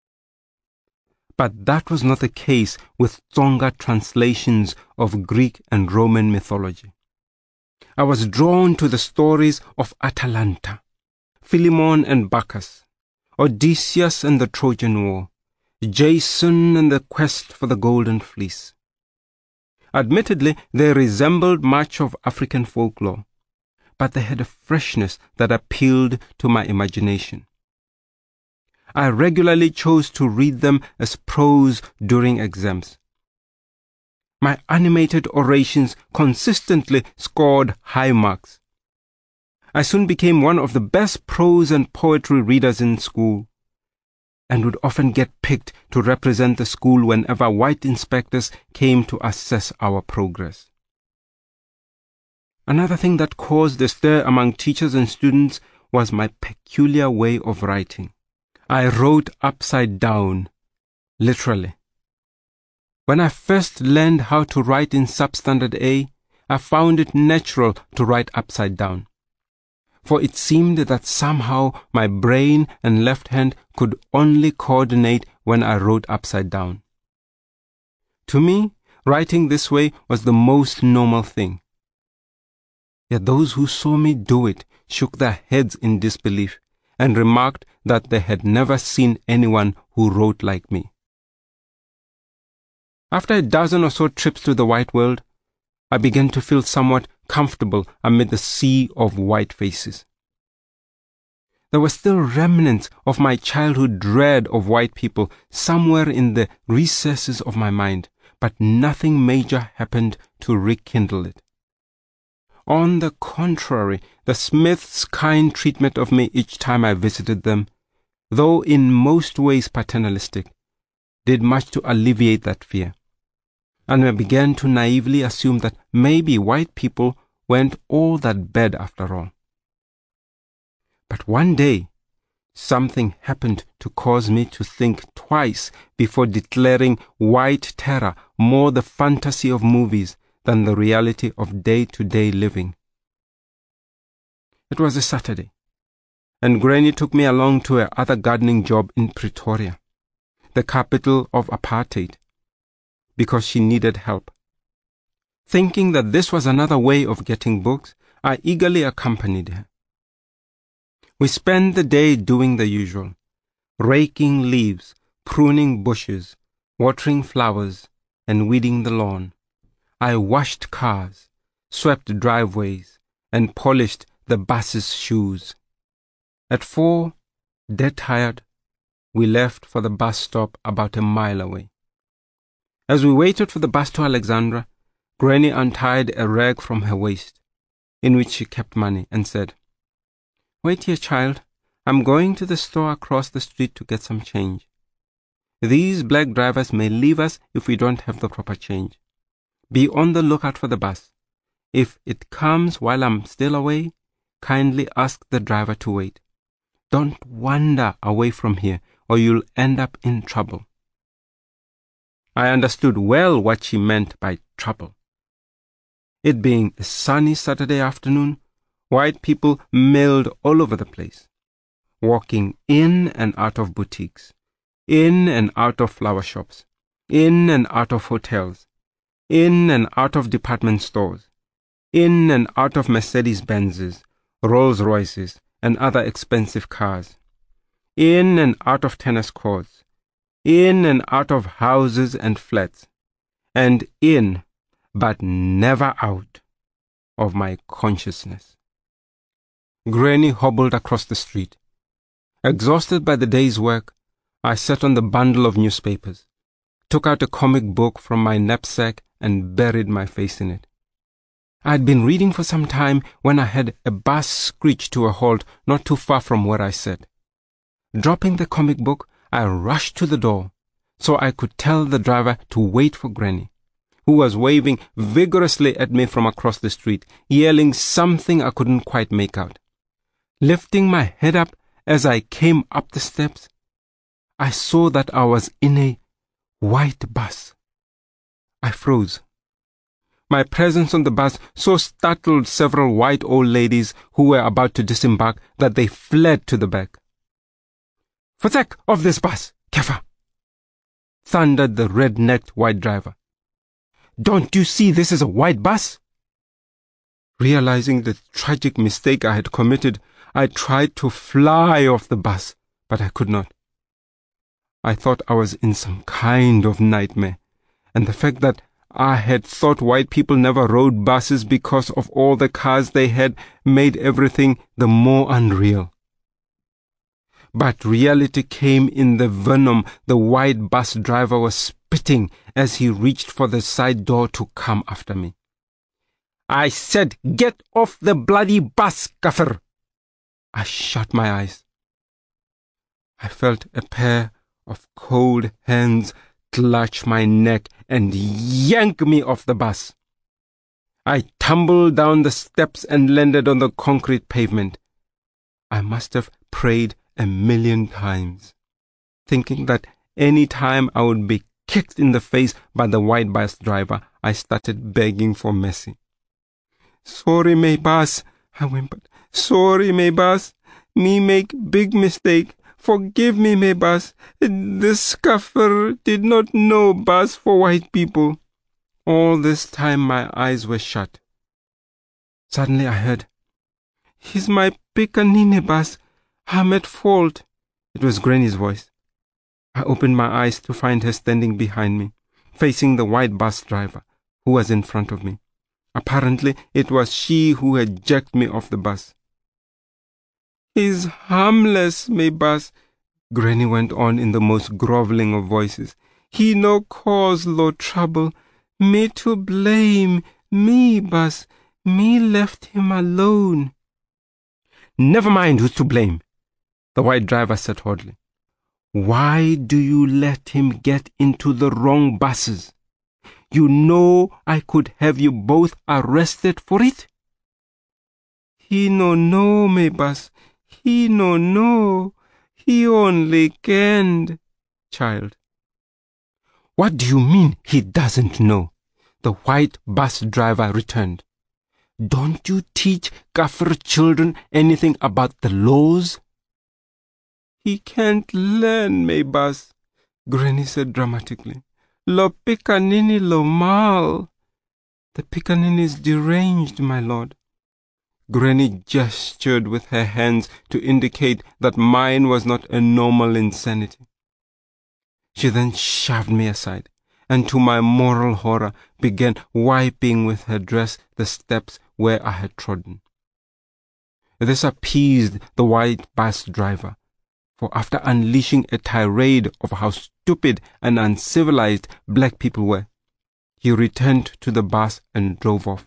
A: But that was not the case with Tsonga translations of Greek and Roman mythology. I was drawn to the stories of Atalanta, Philemon and Bacchus, Odysseus and the Trojan War, Jason and the quest for the Golden Fleece. Admittedly, they resembled much of African folklore, but they had a freshness that appealed to my imagination. I regularly chose to read them as prose during exams. My animated orations consistently scored high marks. I soon became one of the best prose and poetry readers in school, and would often get picked to represent the school whenever white inspectors came to assess our progress. Another thing that caused a stir among teachers and students was my peculiar way of writing. I wrote upside down, literally. When I first learned how to write in Substandard A, I found it natural to write upside down, for it seemed that somehow my brain and left hand could only coordinate when I wrote upside down. To me, writing this way was the most normal thing. Yet those who saw me do it shook their heads in disbelief and remarked that they had never seen anyone who wrote like me. After a dozen or so trips to the white world, I began to feel somewhat comfortable amid the sea of white faces. There were still remnants of my childhood dread of white people somewhere in the recesses of my mind, but nothing major happened to rekindle it. On the contrary, the Smiths' kind treatment of me each time I visited them, though in most ways paternalistic, did much to alleviate that fear, and I began to naively assume that maybe white people weren't all that bad after all. But one day, something happened to cause me to think twice before declaring white terror more the fantasy of movies than the reality of day-to-day living. It was a Saturday, and Granny took me along to her other gardening job in Pretoria, the capital of apartheid, because she needed help. Thinking that this was another way of getting books, I eagerly accompanied her. We spent the day doing the usual, raking leaves, pruning bushes, watering flowers, and weeding the lawn. I washed cars, swept driveways, and polished the bus's shoes. At 4, dead tired, we left for the bus stop about a mile away. As we waited for the bus to Alexandra, Granny untied a rag from her waist, in which she kept money, and said, "Wait here, child. I'm going to the store across the street to get some change. These black drivers may leave us if we don't have the proper change. Be on the lookout for the bus. If it comes while I'm still away, kindly ask the driver to wait. Don't wander away from here, or you'll end up in trouble." I understood well what she meant by trouble. It being a sunny Saturday afternoon, white people milled all over the place, walking in and out of boutiques, in and out of flower shops, in and out of hotels, in and out of department stores, in and out of Mercedes-Benzes, Rolls-Royces, and other expensive cars, in and out of tennis courts, in and out of houses and flats, and in, but never out, of my consciousness. Granny hobbled across the street. Exhausted by the day's work, I sat on the bundle of newspapers, took out a comic book from my knapsack, and buried my face in it. I had been reading for some time when I heard a bus screech to a halt not too far from where I sat. Dropping the comic book, I rushed to the door, so I could tell the driver to wait for Granny, who was waving vigorously at me from across the street, yelling something I couldn't quite make out. Lifting my head up as I came up the steps, I saw that I was in a white bus. I froze. My presence on the bus so startled several white old ladies who were about to disembark that they fled to the back. "Vertrek off this bus, Keffer!" thundered the red-necked white driver. "Don't you see this is a white bus?" Realizing the tragic mistake I had committed, I tried to fly off the bus, but I could not. I thought I was in some kind of nightmare, and the fact that I had thought white people never rode buses because of all the cars they had made everything the more unreal. But reality came in the venom the white bus driver was spitting as he reached for the side door to come after me. "I said, get off the bloody bus, Gaffer!" I shut my eyes. I felt a pair of cold hands clutch my neck and yank me off the bus. I tumbled down the steps and landed on the concrete pavement. I must have prayed 1,000,000 times, thinking that any time I would be kicked in the face by the white bus driver, I started begging for mercy. "Sorry, my boss," I whimpered. "Sorry, my boss. Me make big mistake. Forgive me, my boss. The scuffer did not know bus for white people." All this time my eyes were shut. Suddenly I heard, "He's my Picanini, boss. I'm at fault." It was Granny's voice. I opened my eyes to find her standing behind me, facing the white bus driver, who was in front of me. Apparently, it was she who had jacked me off the bus. "He's harmless, my boss," Granny went on in the most groveling of voices. "He no cause lo trouble. Me to blame. Me, boss. Me left him alone." "Never mind who's to blame," the white driver said hotly. "Why do you let him get into the wrong buses? You know I could have you both arrested for it." "He no know, my boss. He no know. He only canned." "Child." "What do you mean he doesn't know?" the white bus driver returned. "Don't you teach Kafir children anything about the laws?" "He can't learn, my boss," Granny said dramatically. "Lo Picanini lo mal." The Pickaninny is deranged, my lord. Granny gestured with her hands to indicate that mine was not a normal insanity. She then shoved me aside, and to my moral horror began wiping with her dress the steps where I had trodden. This appeased the white bus driver, for after unleashing a tirade of how stupid and uncivilized black people were, he returned to the bus and drove off.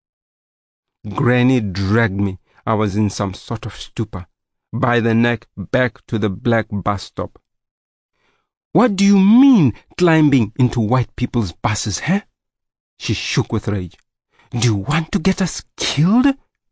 A: Granny dragged me, I was in some sort of stupor, by the neck back to the black bus stop. What do you mean, climbing into white people's buses, huh? She shook with rage. Do you want to get us killed?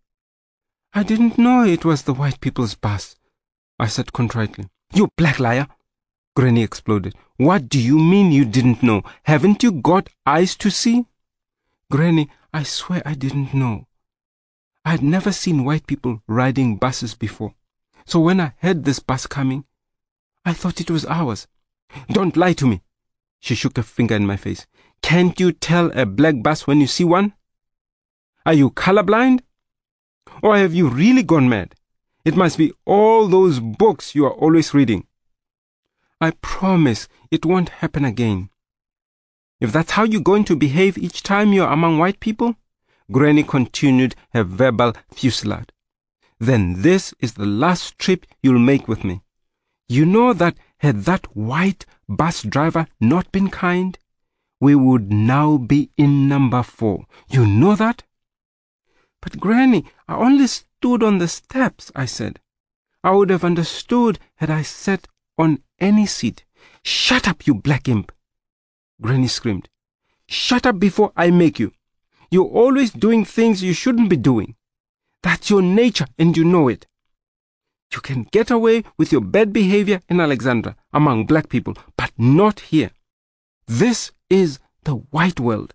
A: I didn't know it was the white people's bus, I said contritely. You black liar, Granny exploded. What do you mean you didn't know? Haven't you got eyes to see? Granny, I swear I didn't know. I had never seen white people riding buses before. So when I heard this bus coming, I thought it was ours. Don't lie to me. She shook a finger in my face. Can't you tell a black bus when you see one? Are you colorblind? Or have you really gone mad? It must be all those books you are always reading. I promise it won't happen again. If that's how you're going to behave each time you're among white people, Granny continued her verbal fusillade, then this is the last trip you'll make with me. You know that had that white bus driver not been kind, we would now be in number 4. You know that? But Granny, I only stood on the steps, I said. I would have understood had I sat on any seat. Shut up, you black imp! Granny screamed. Shut up before I make you. You're always doing things you shouldn't be doing. That's your nature and you know it. You can get away with your bad behavior in Alexandra among black people, but not here. This is the white world.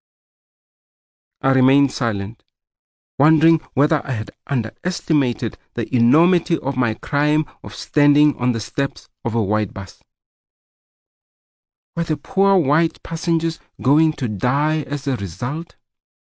A: I remained silent, wondering whether I had underestimated the enormity of my crime of standing on the steps of a white bus. Were the poor white passengers going to die as a result?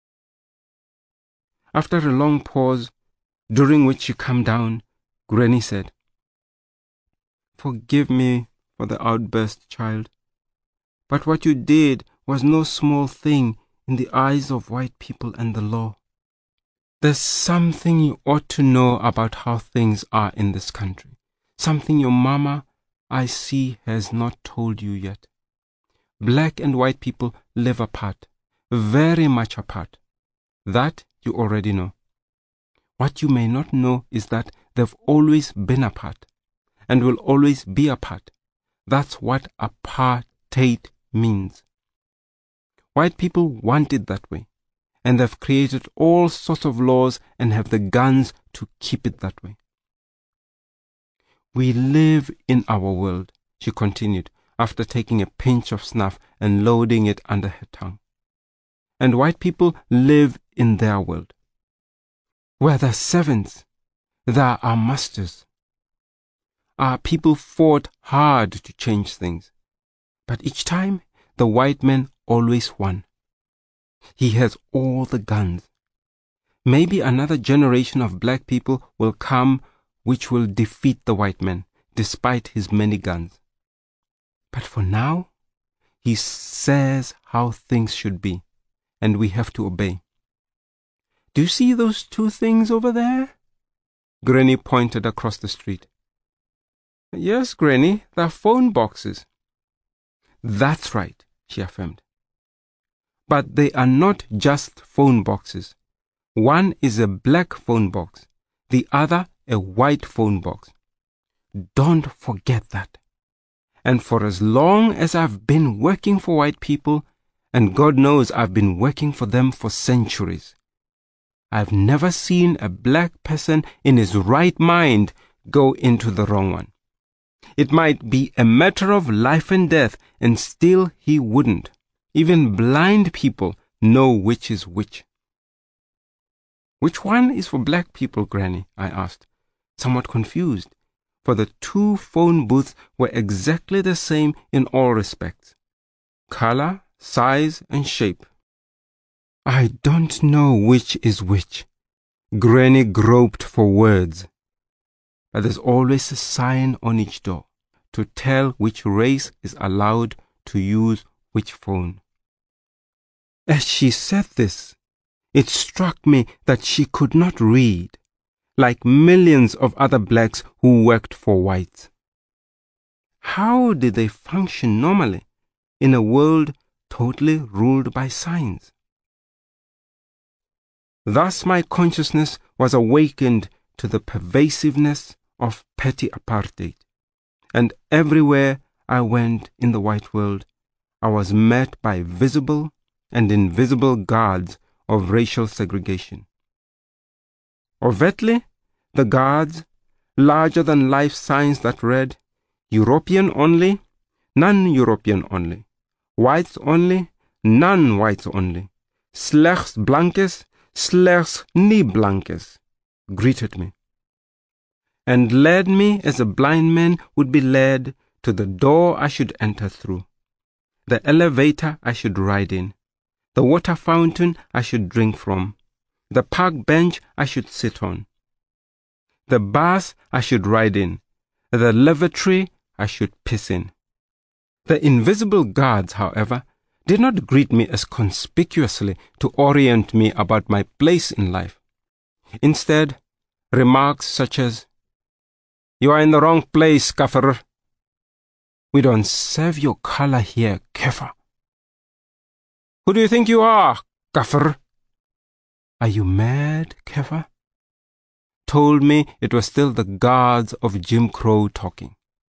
A: After a long pause, during which she calmed down, Granny said, Forgive me for the outburst, child, but what you did was no small thing in the eyes of white people and the law. There's something you ought to know about how things are in this country, something your mama, I see, has not told you yet. Black and white people live apart, very much apart. That you already know. What you may not know is that they've always been apart and will always be apart. That's what apartheid means. White people want it that way, and they've created all sorts of laws and have the guns to keep it that way. We live in our world, she continued, after taking a pinch of snuff and loading it under her tongue. And white people live in their world. We're the servants. They're our masters. Our people fought hard to change things, but each time the white man always won. He has all the guns. Maybe another generation of black people will come which will defeat the white man, despite his many guns. But for now, he says how things should be, and we have to obey. Do you see those 2 things over there? Granny pointed across the street. Yes, Granny, they're phone boxes. That's right, she affirmed. But they are not just phone boxes. One is a black phone box, the other a white phone box. Don't forget that. And for as long as I've been working for white people, and God knows I've been working for them for centuries, I've never seen a black person in his right mind go into the wrong one. It might be a matter of life and death, and still he wouldn't. Even blind people know which is which. Which one is for black people, Granny? I asked, somewhat confused, for the 2 phone booths were exactly the same in all respects. Color, size, and shape. I don't know which is which. Granny groped for words. But there's always a sign on each door to tell which race is allowed to use which phone. As she said this, it struck me that she could not read, like millions of other blacks who worked for whites. How did they function normally in a world totally ruled by signs? Thus my consciousness was awakened to the pervasiveness of petty apartheid, and everywhere I went in the white world, I was met by visible and invisible guards of racial segregation. Overtly, the guards, larger-than-life signs that read, European only, non-European only, whites only, non-whites only, slechts blankes, slechts nie blankes, greeted me, and led me as a blind man would be led to the door I should enter through, the elevator I should ride in, the water fountain I should drink from, the park bench I should sit on, the bus I should ride in, the lavatory I should piss in. The invisible guards, however, did not greet me as conspicuously to orient me about my place in life. Instead, remarks such as, "You are in the wrong place, Kafir. We don't serve your color here, Kafir. Who do you think you are, Kafir? Are you mad, Kafir?" told me it was still the guards of Jim Crow talking.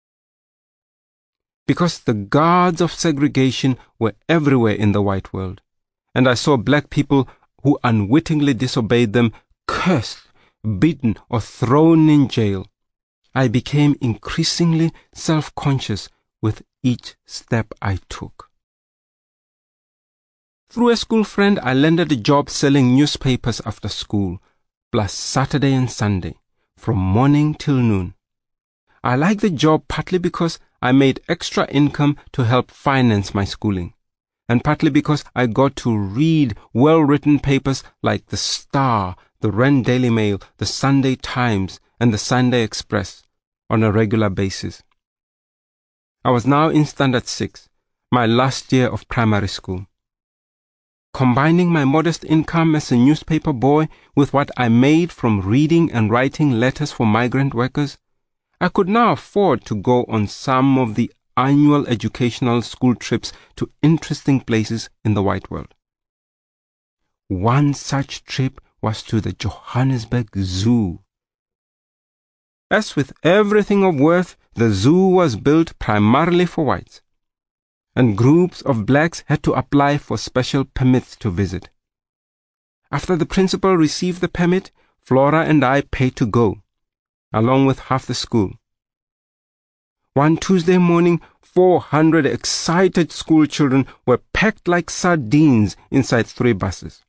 A: Because the guards of segregation were everywhere in the white world, and I saw black people who unwittingly disobeyed them cursed, beaten, or thrown in jail, I became increasingly self-conscious with each step I took. Through a school friend, I landed a job selling newspapers after school, plus Saturday and Sunday, from morning till noon. I liked the job partly because I made extra income to help finance my schooling, and partly because I got to read well-written papers like The Star, the Rand Daily Mail, the Sunday Times, and the Sunday Express on a regular basis. I was now in Standard 6, my last year of primary school. Combining my modest income as a newspaper boy with what I made from reading and writing letters for migrant workers, I could now afford to go on some of the annual educational school trips to interesting places in the white world. One such trip was to the Johannesburg Zoo. As with everything of worth, the zoo was built primarily for whites, and groups of blacks had to apply for special permits to visit. After the principal received the permit, Flora and I paid to go, along with half the school. One Tuesday morning, 400 excited school children were packed like sardines inside 3 buses.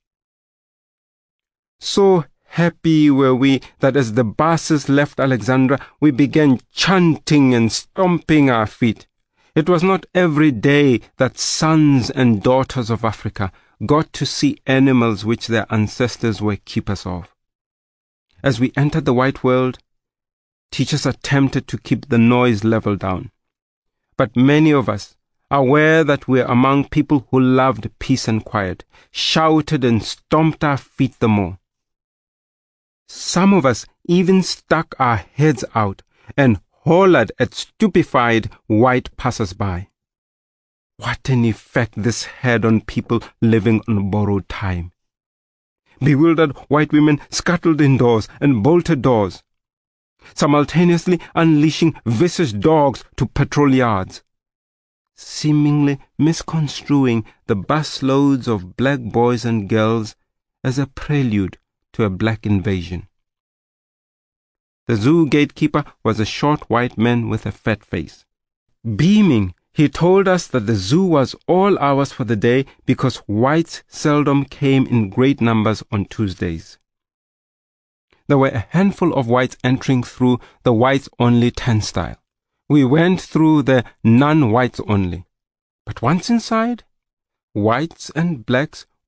A: So happy were we that as the buses left Alexandra, we began chanting and stomping our feet. It was not every day that sons and daughters of Africa got to see animals which their ancestors were keepers of. As we entered the white world, teachers attempted to keep the noise level down. But many of us, aware that we are among people who loved peace and quiet, shouted and stomped our feet the more. Some of us even stuck our heads out and hollered at stupefied white passers-by. What an effect this had on people living on borrowed time. Bewildered white women scuttled indoors and bolted doors, simultaneously unleashing vicious dogs to patrol yards, seemingly misconstruing the busloads of black boys and girls as a prelude to a black invasion. The zoo gatekeeper was a short white man with a fat face. Beaming, he told us that the zoo was all ours for the day because whites seldom came in great numbers on Tuesdays. There were a handful of whites entering through the whites-only turnstile. We went through the non-whites only. But once inside, whites and blacks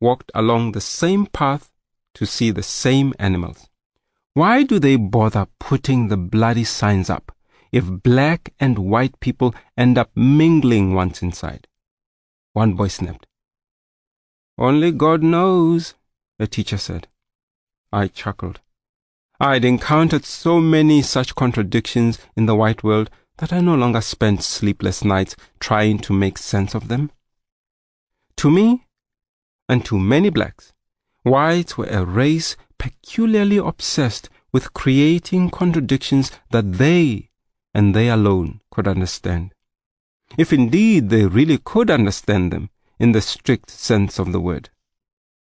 A: walked along the same path to see the same animals. Why do they bother putting the bloody signs up if black and white people end up mingling once inside? One boy snapped. Only God knows, the teacher said. I chuckled. I'd encountered so many such contradictions in the white world that I no longer spent sleepless nights trying to make sense of them. To me, and to many blacks, whites were a race peculiarly obsessed with creating contradictions that they, and they alone, could understand. If indeed they really could understand them in the strict sense of the word.